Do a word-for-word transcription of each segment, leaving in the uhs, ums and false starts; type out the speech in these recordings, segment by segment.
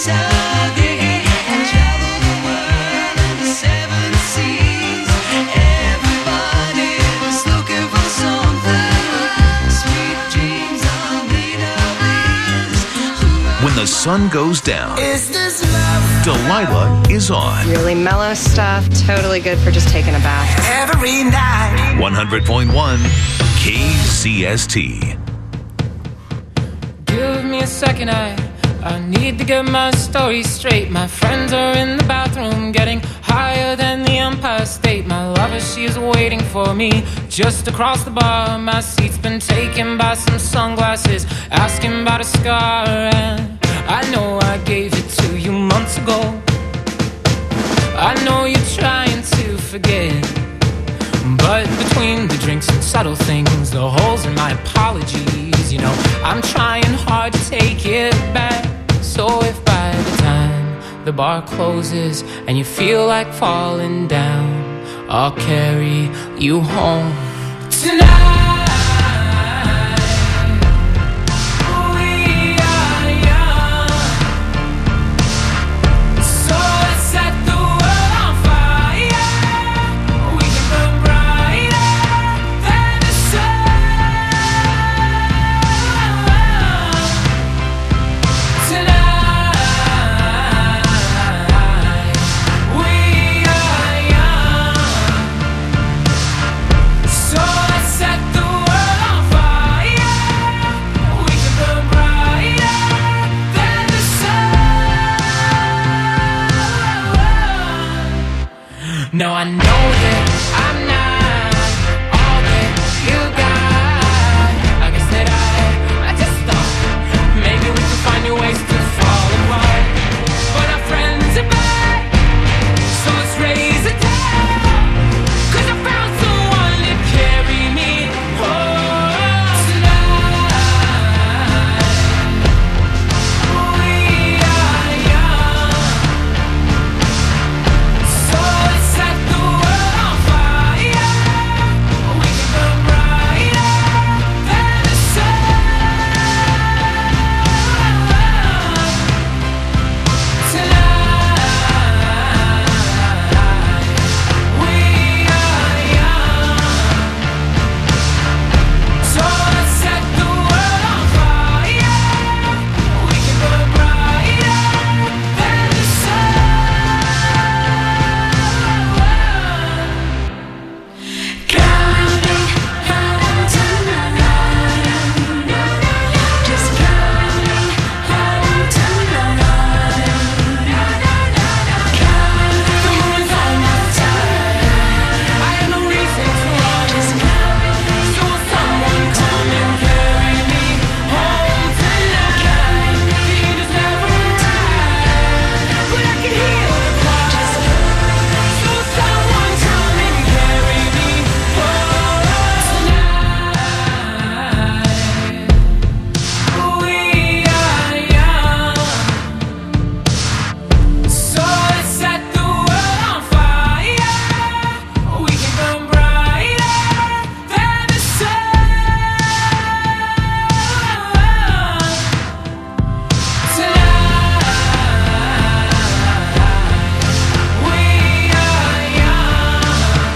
stargate and travel the world and the seven seas. Everybody's looking for something. Sweet dreams are made of these. When the sun goes down, Is this love? Delilah is on. Really mellow stuff, totally good for just taking a bath. Every night. one hundred point one K C S T. Give me a second, I, I need to get my story straight. My friends are in the bathroom getting higher than the Empire State. My lover, she's waiting for me just across the bar. My seat's been taken by some sunglasses, asking about a scar. And I know I gave it to you months ago. I know you're trying to forget, but between the drinks and subtle things, the holes in my apologies, you know, I'm trying hard to take it back. So if by the time the bar closes and you feel like falling down, I'll carry you home tonight. No, I know that I'm not all that you got. I guess that I, I just thought maybe we could find new ways to fall apart. But our friends are back, so let's raise a toast. 'Cause I found someone to carry me home tonight. We are young, so let's set the world on fire. We can burn brighter than the sun tonight. We are young, so let's set the world on fire. We can burn brighter than the sun. Counting on tonight, just counting on tonight. Counting on my time. I have no reason to run. Just counting, so will someone come and carry me home tonight? The angels never arrive, but I can hear the choir. So will someone come and carry me home tonight? We are young, so let's set the world on fire. We can burn brighter than the sun tonight. We are young,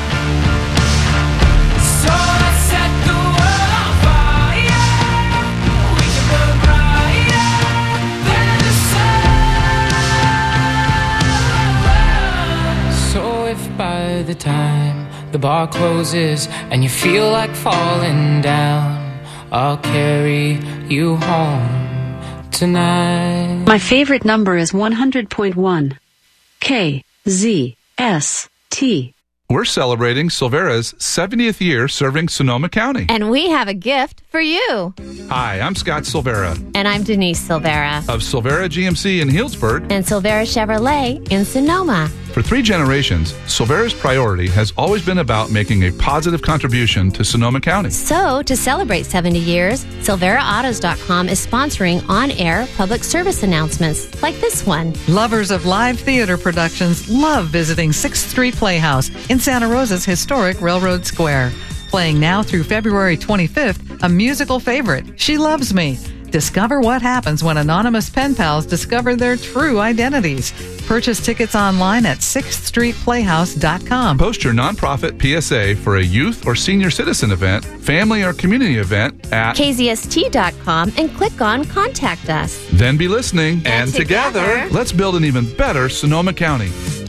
so let's set the world on fire. We can burn brighter than the sun. So if by the time the bar closes and you feel like falling down, I'll carry you home tonight. My favorite number is one hundred point one. K Z S T. We're celebrating Silvera's seventieth year serving Sonoma County. And we have a gift for you. Hi, I'm Scott Silvera And I'm Denise Silvera. of Silvera G M C in Healdsburg. And Silvera Chevrolet in Sonoma. For three generations, Silvera's priority has always been about making a positive contribution to Sonoma County. So, to celebrate seventy years, Silvera Autos dot com is sponsoring on-air public service announcements like this one. Lovers of live theater productions love visiting sixth Street Playhouse in Santa Rosa's historic Railroad Square. Playing now through February twenty-fifth, a musical favorite, She Loves Me. Discover what happens when anonymous pen pals discover their true identities. Purchase tickets online at sixth street playhouse dot com. Post your nonprofit P S A for a youth or senior citizen event, family or community event at K Z S T dot com and click on Contact Us. Then be listening, and, And together, together, let's build an even better Sonoma County.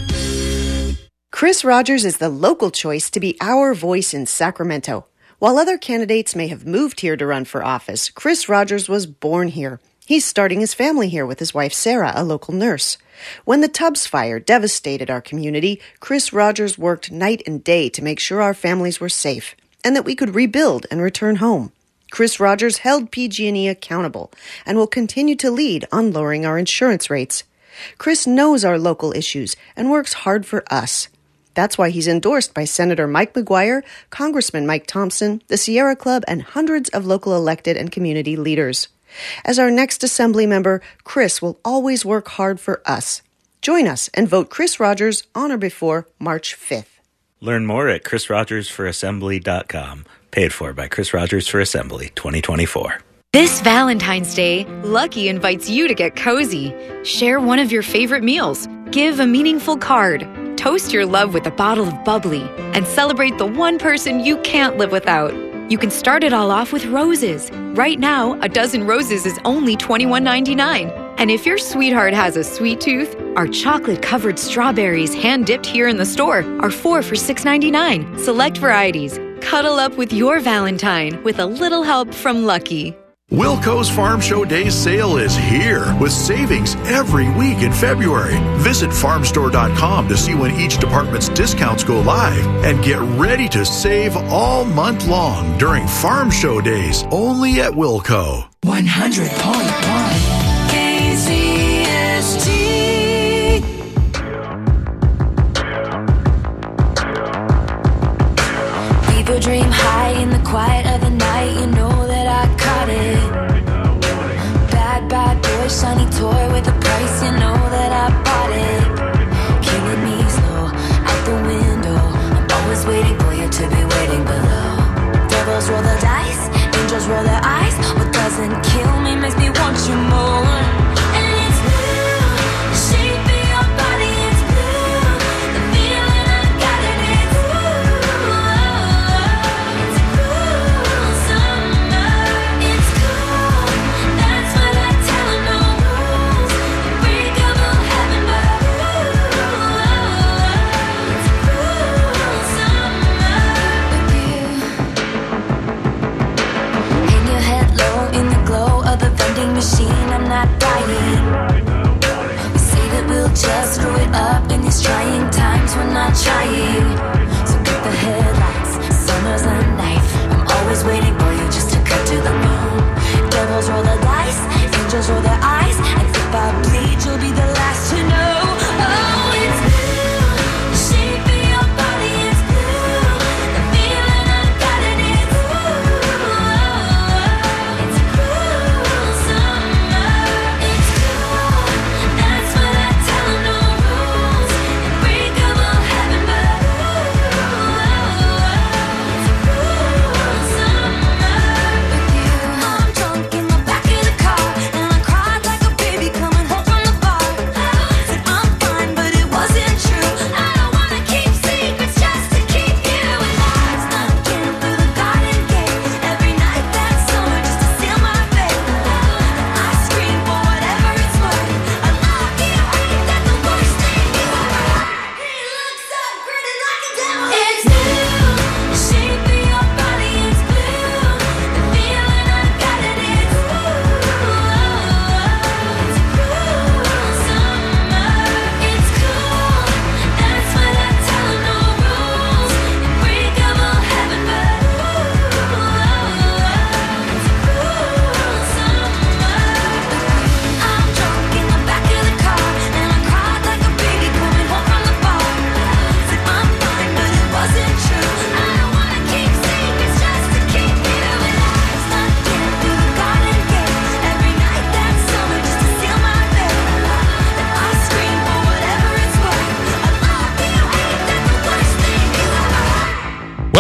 Chris Rogers is the local choice to be our voice in Sacramento. While other candidates may have moved here to run for office, Chris Rogers was born here. He's starting his family here with his wife Sarah, a local nurse. When the Tubbs fire devastated our community, Chris Rogers worked night and day to make sure our families were safe and that we could rebuild and return home. Chris Rogers held P G and E accountable and will continue to lead on lowering our insurance rates. Chris knows our local issues and works hard for us. That's why he's endorsed by Senator Mike McGuire, Congressman Mike Thompson, the Sierra Club, and hundreds of local elected and community leaders. As our next Assembly member, Chris will always work hard for us. Join us and vote Chris Rogers on or before March fifth. Learn more at chris rogers for assembly dot com. Paid for by Chris Rogers for Assembly twenty twenty-four. This Valentine's Day, Lucky invites you to get cozy. Share one of your favorite meals. Give a meaningful card. Toast your love with a bottle of bubbly. And celebrate the one person you can't live without. You can start it all off with roses. Right now, a dozen roses is only twenty-one ninety-nine. And if your sweetheart has a sweet tooth, our chocolate-covered strawberries hand-dipped here in the store are four for six ninety-nine. Select varieties. Cuddle up with your Valentine with a little help from Lucky. Wilco's Farm Show Days sale is here with savings every week in February. Visit farm store dot com to see when each department's discounts go live and get ready to save all month long during Farm Show Days only at Wilco. one hundred point one K Z S T. Leave your dream high in the quiet of the night. You know that I caught it. Bad, bad boy, shiny toy with a price. You know that I bought it. Killing me slow out the window. I'm always waiting for you to be waiting below. Devils roll the dice, angels roll their eyes. What doesn't kill me makes me want you more.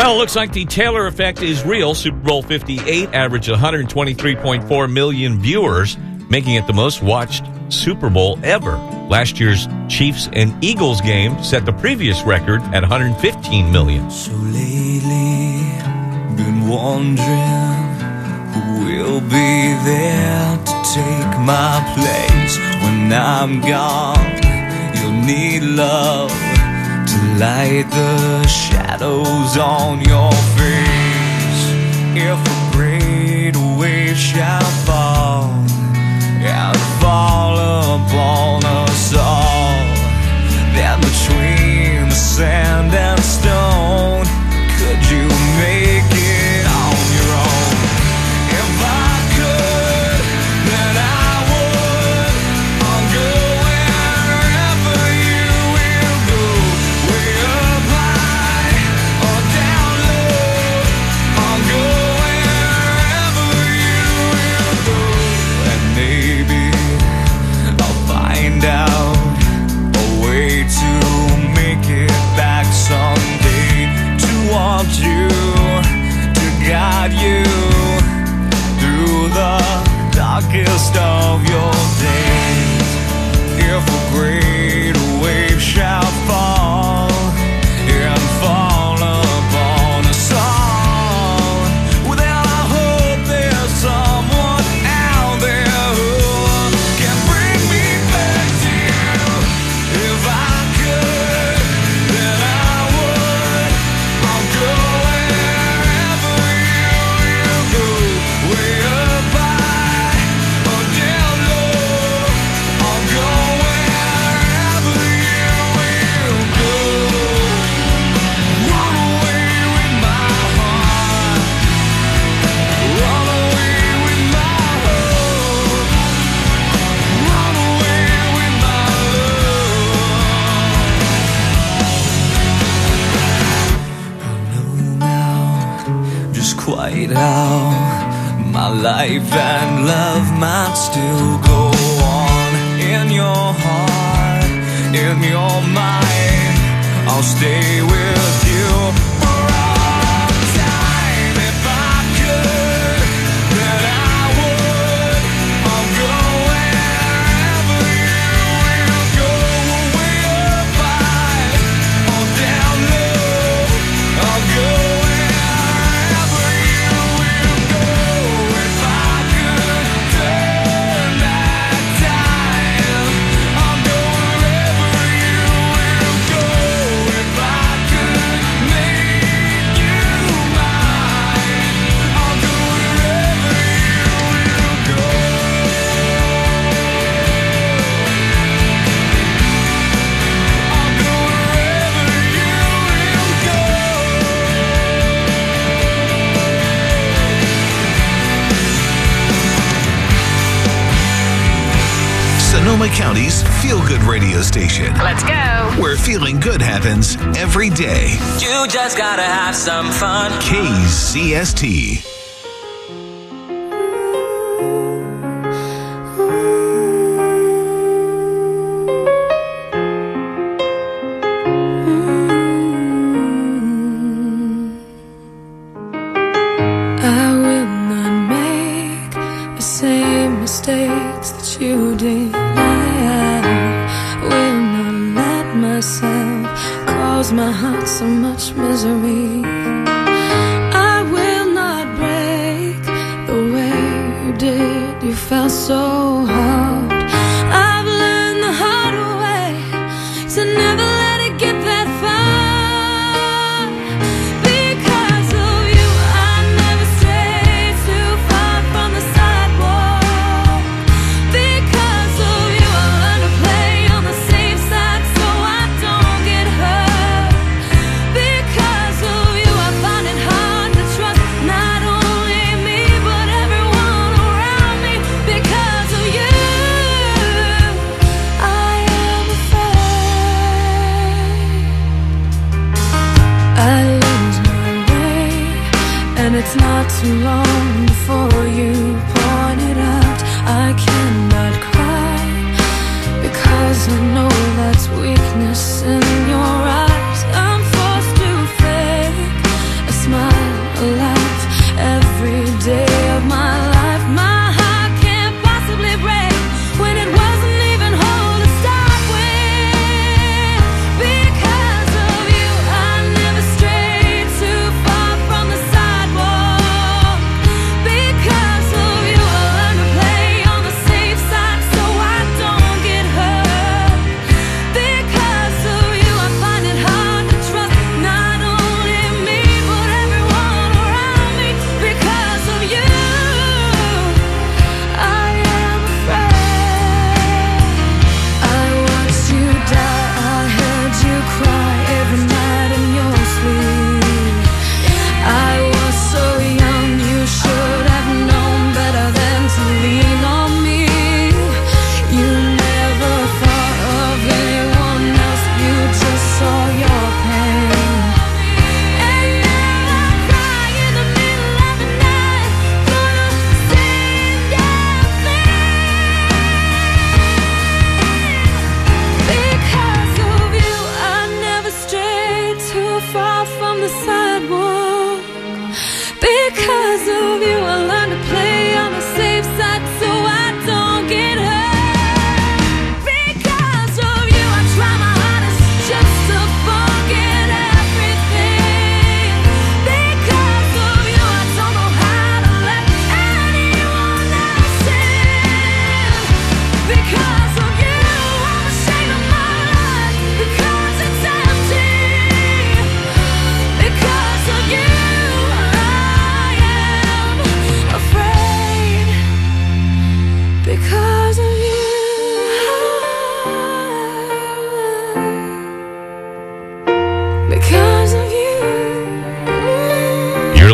Well, it looks like the Taylor effect is real. Super Bowl fifty-eight averaged one hundred twenty-three point four million viewers, making it the most watched Super Bowl ever. Last year's Chiefs and Eagles game set the previous record at one hundred fifteen million. So lately, been wondering who will be there to take my place when I'm gone. You'll need love to light the shadows on your face. If a great wave shall fall and fall upon us all, then between the sand and stone, could you make it on your own? If I could, then I would. I'll go wherever you will go, way up high or down low. I'll go wherever you will go, and maybe I'll find out a way to make it back someday, to want you, to guide you through the darkest of your days. If a great wave shall fall and fall upon us all, well, then I hope there's someone out there who can bring me back to you. If I could, then I would. I'll go wherever you will go, way up high or down low. I'll go wherever you will go. Run away with my heart, run away with my hope, run away with my love. Just quite how my life and love might still go on. In your heart, in your mind, I'll stay with you for all time. If I could, then I would. I'll go wherever you will go, way up high or down low. I'll go wherever you will go. If I could turn back time, I'll go wherever you will go. If I could make you mine, I'll go wherever you will go. I'll go wherever you will go. Sonoma County's feel-good radio station. Let's go. Where feeling good happens every day. You just gotta have some fun. K C S T. I will not make the same mistakes that you did. I will not let myself cause my heart so much misery. I will not break the way you did. You felt so hard. I've learned the hard way to never let it get that far. Because of you, I never strayed too far from the sidewalk. Because of you, I learned to play on the safe side so I don't get hurt. Because of you, I find it hard to trust not only me but everyone around me. Because of you, I am afraid I lose my way, and it's not too long before you point it out. I cannot cry because I know that's weakness in your eyes. I'm forced to fake a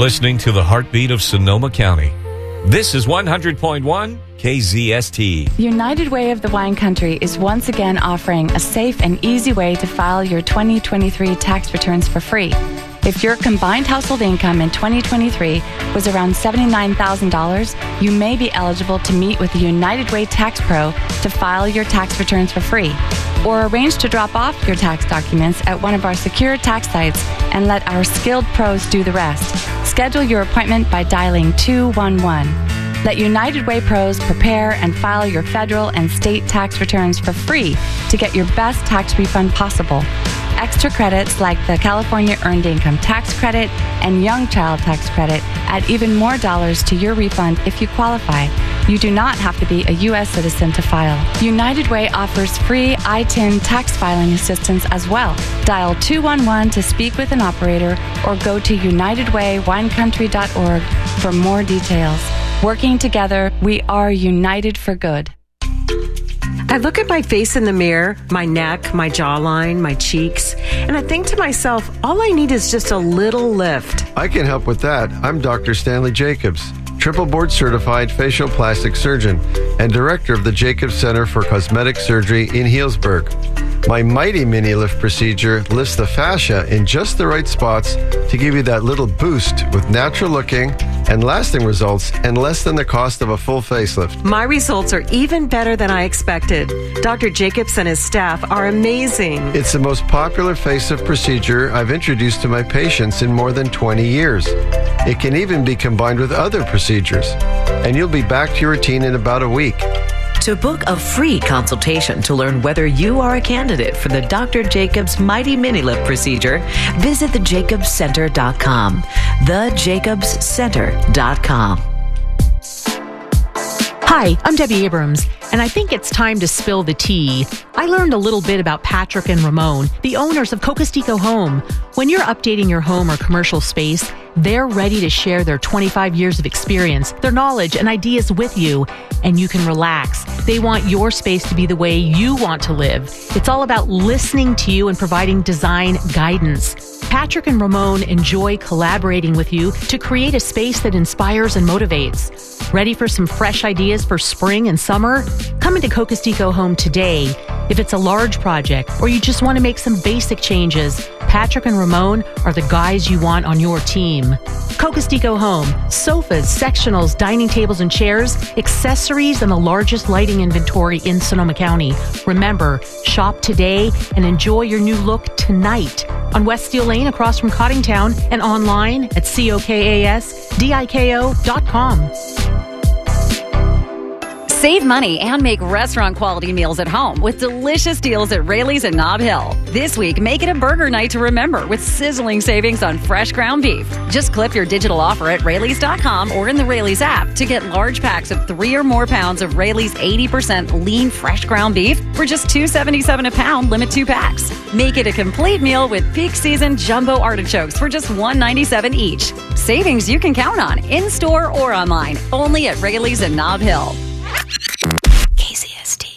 listening to the heartbeat of Sonoma County. This is one hundred point one K Z S T. United Way of the Wine Country is once again offering a safe and easy way to file your twenty twenty-three tax returns for free. If your combined household income in twenty twenty-three was around seventy-nine thousand dollars, you may be eligible to meet with the United Way Tax Pro to file your tax returns for free. Or arrange to drop off your tax documents at one of our secure tax sites and let our skilled pros do the rest. Schedule your appointment by dialing two one one. Let United Way pros prepare and file your federal and state tax returns for free to get your best tax refund possible. Extra credits like the California Earned Income Tax Credit and Young Child Tax Credit add even more dollars to your refund if you qualify. You do not have to be a U S citizen to file. United Way offers free I T I N tax filing assistance as well. Dial two one one to speak with an operator or go to united way wine country dot org for more details. Working together, we are united for good. I look at my face in the mirror, my neck, my jawline, my cheeks, and I think to myself, all I need is just a little lift. I can help with that. I'm Doctor Stanley Jacobs, triple board certified facial plastic surgeon and director of the Jacobs Center for Cosmetic Surgery in Healdsburg. My Mighty Mini Lift procedure lifts the fascia in just the right spots to give you that little boost with natural looking and lasting results and less than the cost of a full facelift. My results are even better than I expected. Doctor Jacobs and his staff are amazing. It's the most popular facelift procedure I've introduced to my patients in more than twenty years. It can even be combined with other procedures, and you'll be back to your routine in about a week. To book a free consultation to learn whether you are a candidate for the Doctor Jacobs Mighty Mini Lift procedure, visit the jacobs center dot com. the jacobs center dot com. Hi, I'm Debbie Abrams, and I think it's time to spill the tea. I learned a little bit about Patrick and Ramon, the owners of Cocostico Home. When you're updating your home or commercial space, they're ready to share their twenty-five years of experience, their knowledge, and ideas with you, and you can relax. They want your space to be the way you want to live. It's all about listening to you and providing design guidance. Patrick and Ramon enjoy collaborating with you to create a space that inspires and motivates. Ready for some fresh ideas for spring and summer? Come into Cocostico Home today. If it's a large project or you just want to make some basic changes, Patrick and Ramon are the guys you want on your team. Cocostico Home. Sofas, sectionals, dining tables and chairs, accessories, and the largest lighting inventory in Sonoma County. Remember, shop today and enjoy your new look tonight on West Steel Lane across from Cottingtown and online at cokasdiko dot com. Save money and make restaurant quality meals at home with delicious deals at Rayleigh's and Nob Hill. This week, make it a burger night to remember with sizzling savings on fresh ground beef. Just clip your digital offer at Rayleigh's dot com or in the Rayleigh's app to get large packs of three or more pounds of Rayleigh's eighty percent lean fresh ground beef for just two dollars and seventy-seven cents a pound, limit two packs. Make it a complete meal with peak season jumbo artichokes for just one dollar and ninety-seven cents each. Savings you can count on in-store or online, only at Rayleigh's and Nob Hill. K Z S T.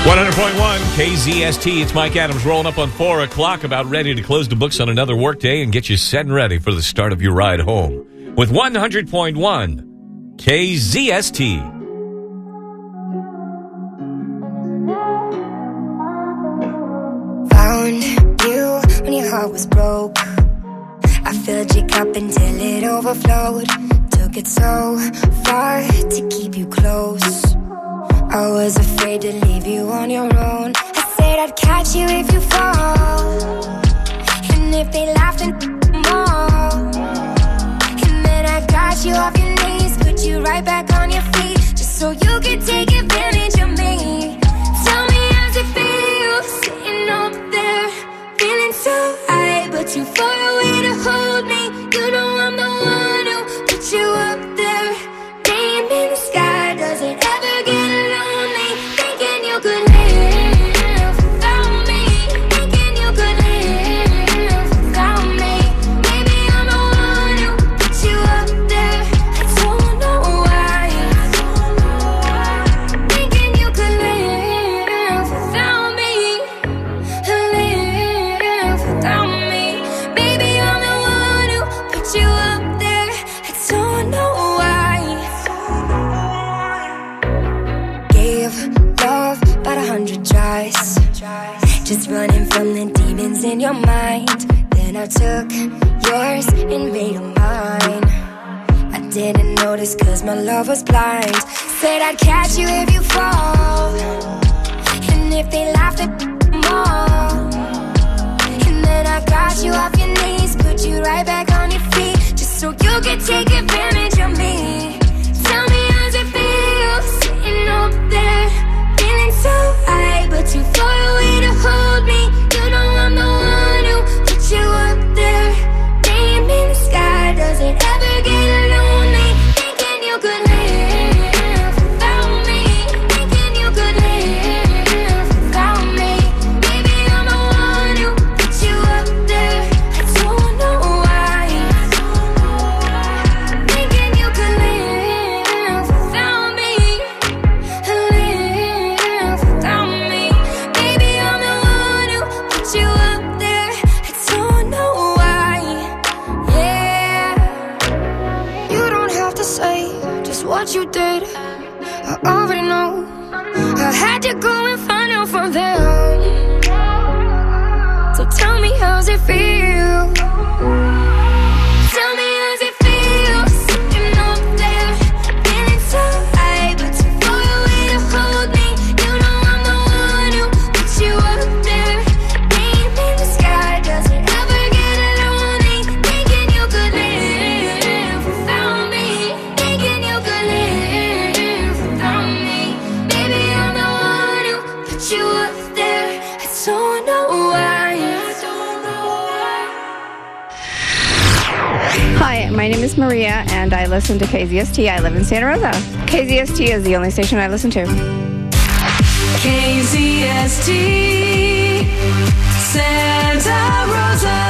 one hundred point one K Z S T. It's Mike Adams rolling up on four o'clock, about ready to close the books on another workday and get you set and ready for the start of your ride home with one hundred point one K Z S T. Found you when your heart was broke. I filled your cup until it overflowed. Took it so far to keep you close. I was afraid to leave you on your own. I said I'd catch you if you fall, and if they laughed and more. And then I got you off your knees, put you right back on your feet, just so you could take advantage of me. Tell me how's it feel, sitting up there, feeling so high, but too far away to hold me. You know I'm the one who put you up there. Name in the sky, does it ever get lonely? Thinking you could live without me, thinking you could live without me. Maybe I'm the one who put you up there. I don't know why. Thinking you could live without me, live without me. Maybe I'm the one who put you up there. I don't know why. Gave love about a hundred tries, just running from the demons in your mind. Then I took yours and made them mine. I didn't notice cause my love was blind. Said I'd catch you if you fall, and if they laughed at more. And then I got you off your knees, put you right back on your feet, just so you could take advantage of me. Tell me how's it feel, sitting up there, feeling so high, but too far away to hold me. You know I'm the one who put you up there. Name in the sky, does it ever get lonely? Thinking you could live without me, thinking you could live without me. Maybe I'm the one who put you up there. I don't know why. Thinking you could live without me, live without me. Maybe I'm the one who put you up there. I don't know why. Yeah. You don't have to say just what you did. I already know. I had to go and find out from them. So tell me how's it feel. Tell me how's it feel, sitting up there, feeling so high, but too far away to hold me. You know I'm the one who put you up there. Name in the sky, does it ever get lonely? Thinking you could live without me, thinking you could live without me. Maybe I'm the one who put you up there. I don't know why. Hi, my name is Maria, and I listen to K Z S T. I live in Santa Rosa. K Z S T is the only station I listen to. K Z S T Santa Rosa.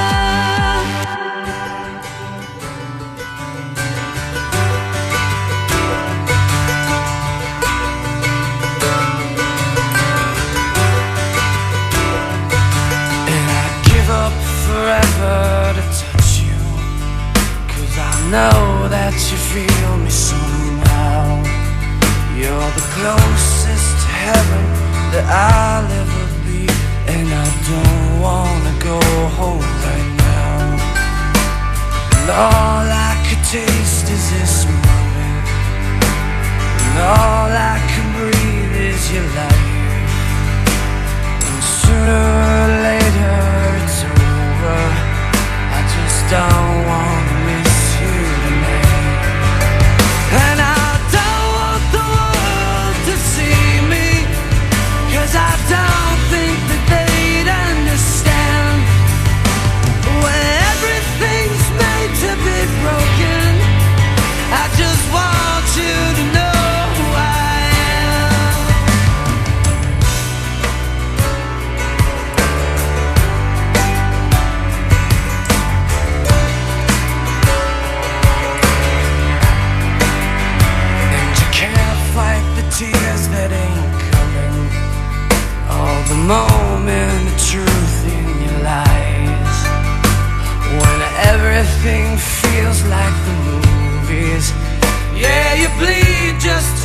And I'd give up forever to touch you, cause I know that you feel me somehow. You're the closest to heaven that I'll ever be, and I don't wanna go home right now. And all I could taste is this moment, and all I can breathe is your life. And sooner or later it's over. I just don't wanna miss you tonight. And I don't want the world to see me, cause I don't think that they'd understand. When everything's made to be broken, I moment of truth in your lies. When everything feels like the movies, yeah, you bleed just